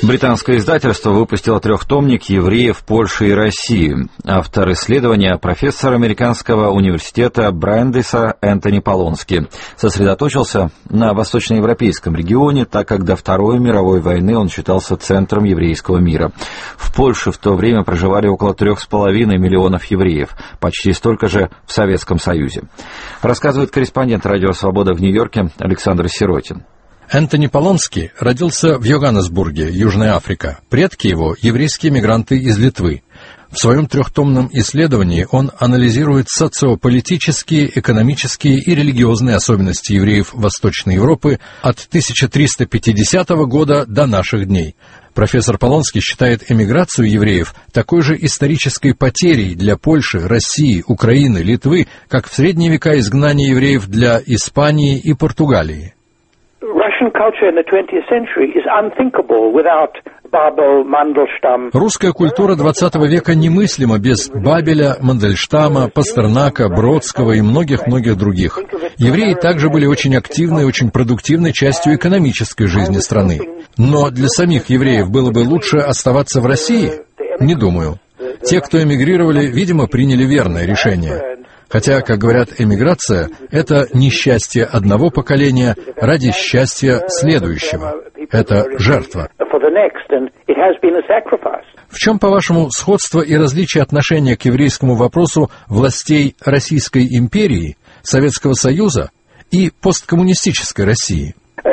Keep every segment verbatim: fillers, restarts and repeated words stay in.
Британское издательство выпустило трехтомник «Евреи в Польше и России». Автор исследования — профессор американского университета Брандиса Энтони Полонский. Сосредоточился на восточноевропейском регионе, так как до Второй мировой войны он считался центром еврейского мира. В Польше в то время проживали около трех с половиной миллионов евреев, почти столько же в Советском Союзе. Рассказывает корреспондент «Радио Свобода» в Нью-Йорке Александр Сиротин. Энтони Полонский родился в Йоханнесбурге, Южная Африка. Предки его – еврейские мигранты из Литвы. В своем трехтомном исследовании он анализирует социополитические, экономические и религиозные особенности евреев Восточной Европы от тысяча триста пятидесятого года до наших дней. Профессор Полонский считает эмиграцию евреев такой же исторической потерей для Польши, России, Украины, Литвы, как в средние века изгнание евреев для Испании и Португалии. Русская культура двадцатого века немыслима без Бабеля, Мандельштама, Пастернака, Бродского и многих-многих других. Евреи также были очень активной, очень продуктивной частью экономической жизни страны. Но для самих евреев было бы лучше оставаться в России? Не думаю. Те, кто эмигрировали, видимо, приняли верное решение. Хотя, как говорят, эмиграция — это не счастье одного поколения ради счастья следующего. Это жертва. В чем, по-вашему, сходство и различие отношения к еврейскому вопросу властей Российской империи, Советского Союза и посткоммунистической России?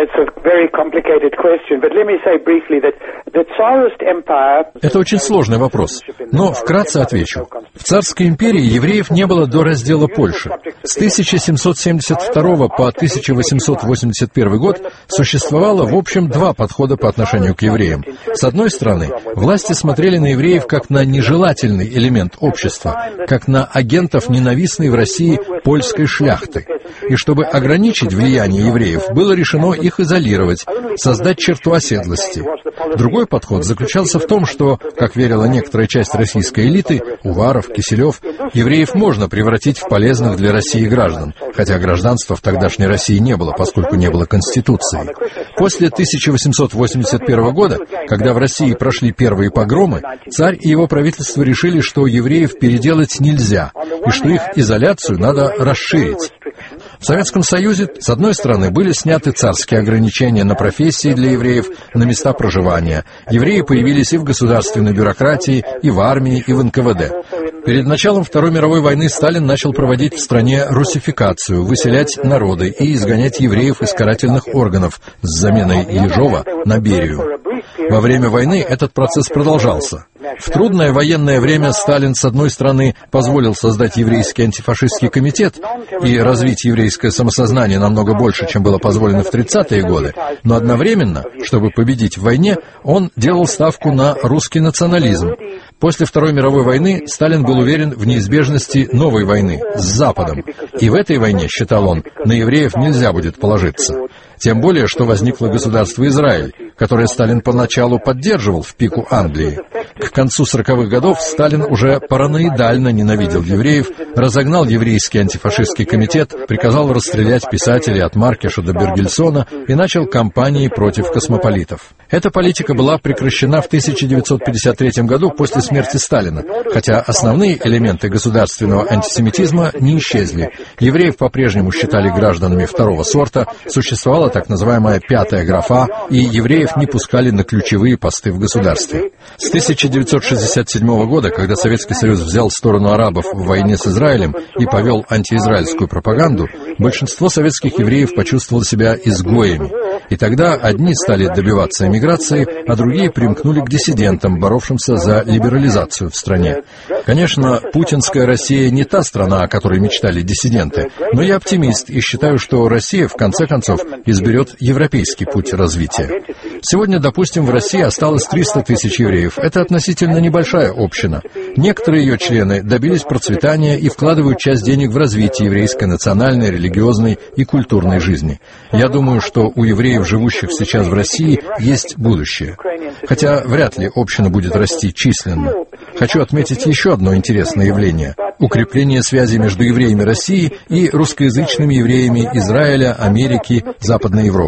Это очень сложный вопрос, но вкратце отвечу. В Царской империи евреев не было до раздела Польши. С тысяча семьсот семьдесят второго по тысяча восемьсот восемьдесят первый год существовало в общем два подхода по отношению к евреям. С одной стороны, власти смотрели на евреев как на нежелательный элемент общества, как на агентов ненавистной в России польской шляхты. И чтобы ограничить влияние евреев, было решено их изолировать, создать черту оседлости. Другой подход заключался в том, что, как верила некоторая часть российской элиты, Уваров, Киселев, евреев можно превратить в полезных для России граждан, хотя гражданства в тогдашней России не было, поскольку не было Конституции. После тысяча восемьсот восемьдесят первого года, когда в России прошли первые погромы, царь и его правительство решили, что евреев переделать нельзя, и что их изоляцию надо расширить. В Советском Союзе, с одной стороны, были сняты царские ограничения на профессии для евреев, на места проживания. Евреи появились и в государственной бюрократии, и в армии, и в эн ка вэ дэ. Перед началом Второй мировой войны Сталин начал проводить в стране руссификацию, выселять народы и изгонять евреев из карательных органов с заменой Ежова на Берию. Во время войны этот процесс продолжался. В трудное военное время Сталин, с одной стороны, позволил создать еврейский антифашистский комитет и развить еврейское самосознание намного больше, чем было позволено в тридцатые годы, но одновременно, чтобы победить в войне, он делал ставку на русский национализм. После Второй мировой войны Сталин был уверен в неизбежности новой войны с Западом, и в этой войне, считал он, на евреев нельзя будет положиться. Тем более, что возникло государство Израиль, которое Сталин поначалу поддерживал в пику Англии. К концу сороковых годов Сталин уже параноидально ненавидел евреев, разогнал еврейский антифашистский комитет, приказал расстрелять писателей от Маркеша до Бергельсона и начал кампании против космополитов. Эта политика была прекращена в тысяча девятьсот пятьдесят третьем году после смерти Сталина, хотя основные элементы государственного антисемитизма не исчезли. Евреев по-прежнему считали гражданами второго сорта, существовала так называемая пятая графа, и евреев не пускали на ключевые посты в государстве. С тысяча девятьсот шестьдесят седьмого года, когда Советский Союз взял сторону арабов в войне с Израилем и повел антиизраильскую пропаганду, большинство советских евреев почувствовало себя изгоями. И тогда одни стали добиваться эмиграции, а другие примкнули к диссидентам, боровшимся за либерализацию в стране. Конечно, путинская Россия не та страна, о которой мечтали диссиденты, но я оптимист и считаю, что Россия, в конце концов, изберет европейский путь развития. Сегодня, допустим, в России осталось триста тысяч евреев. Это относительно небольшая община. Некоторые ее члены добились процветания и вкладывают часть денег в развитие еврейской национальной, религиозной и культурной жизни. Я думаю, что у евреев, живущих сейчас в России, есть будущее. Хотя вряд ли община будет расти численно. Хочу отметить еще одно интересное явление – укрепление связи между евреями России и русскоязычными евреями Израиля, Америки, Западной Европы.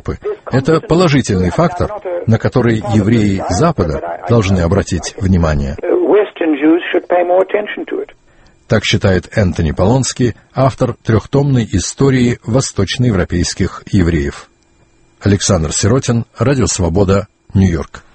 Это положительный фактор, на который евреи Запада должны обратить внимание. Так считает Энтони Полонски, автор трехтомной истории восточноевропейских евреев. Александр Сиротин, Радио Свобода, Нью-Йорк.